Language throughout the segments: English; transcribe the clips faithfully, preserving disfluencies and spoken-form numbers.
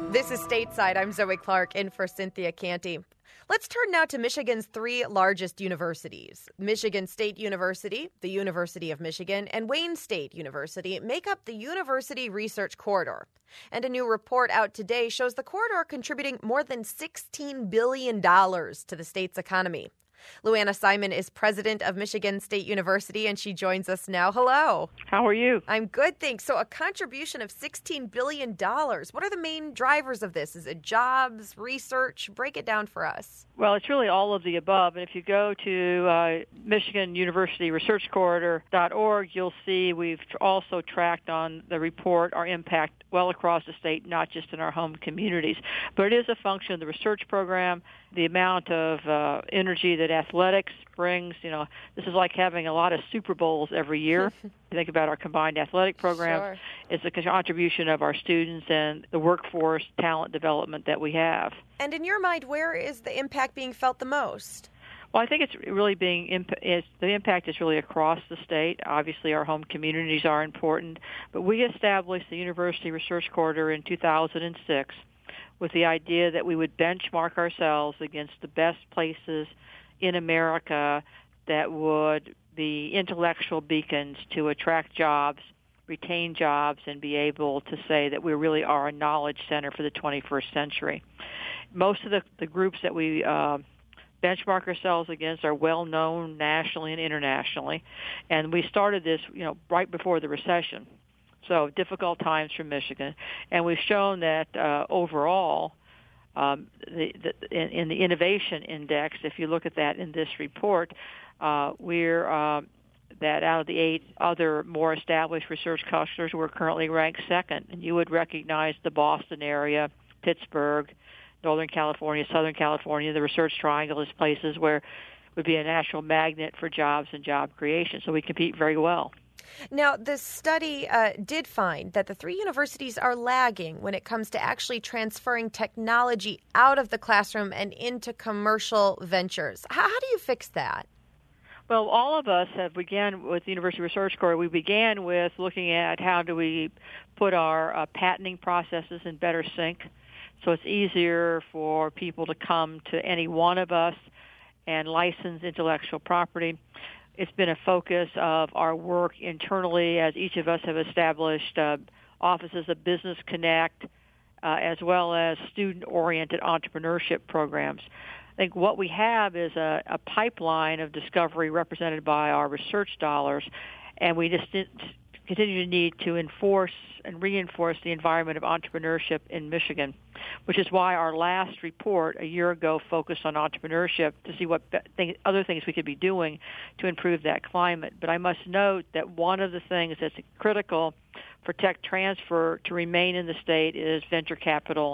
This is Stateside. I'm Zoe Clark, in for Cynthia Canty. Let's turn now to Michigan's three largest universities. Michigan State University, the University of Michigan, and Wayne State University make up the University Research Corridor. And a new report out today shows the corridor contributing more than sixteen billion dollars to the state's economy. Luana Simon is president of Michigan State University, and she joins us now. Hello. How are you? I'm good, thanks. So a contribution of sixteen billion dollars. What are the main drivers of this? Is it jobs, research? Break it down for us. Well, it's really all of the above. And if you go to uh, Michigan University Research Corridor dot org, you'll see we've also tracked on the report our impact well across the state, not just in our home communities. But it is a function of the research program, the amount of uh, energy that athletics brings. You know, this is like having a lot of Super Bowls every year. You think about our combined athletic program. Sure. It's a contribution of our students and the workforce talent development that we have. And in your mind, where is the impact being felt the most? Well, I think it's really being imp- is, the impact is really across the state. Obviously, our home communities are important, but we established the University Research Corridor in two thousand six with the idea that we would benchmark ourselves against the best places in America that would be intellectual beacons to attract jobs, retain jobs, and be able to say that we really are a knowledge center for the twenty-first century. Most of the, the groups that we uh, benchmark ourselves against are well known nationally and internationally, and we started this, you know, right before the recession. So difficult times for Michigan, and we've shown that uh, overall, um, the, the, in, in the innovation index, if you look at that in this report, uh, we're uh, that out of the eight other more established research clusters, we're currently ranked second, and you would recognize the Boston area, Pittsburgh, Northern California, Southern California. The Research Triangle is places where would be a national magnet for jobs and job creation. So we compete very well. Now, the study uh, did find that the three universities are lagging when it comes to actually transferring technology out of the classroom and into commercial ventures. How, how do you fix that? Well, all of us have began with the University Research Corps. We began with looking at how do we put our uh, patenting processes in better sync, so it's easier for people to come to any one of us and license intellectual property. It's been a focus of our work internally as each of us have established uh, offices of Business Connect, uh, as well as student-oriented entrepreneurship programs. I think what we have is a, a pipeline of discovery represented by our research dollars, and we just continue to need to enforce and reinforce the environment of entrepreneurship in Michigan, which is why our last report a year ago focused on entrepreneurship to see what thing, other things we could be doing to improve that climate. But I must note that one of the things that's critical for tech transfer to remain in the state is venture capital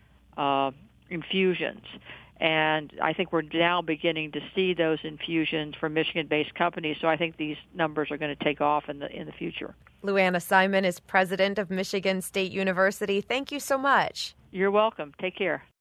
uh, infusions. And I think we're now beginning to see those infusions for Michigan-based companies. So I think these numbers are going to take off in the in the future. Luana Simon is president of Michigan State University. Thank you so much. You're welcome. Take care.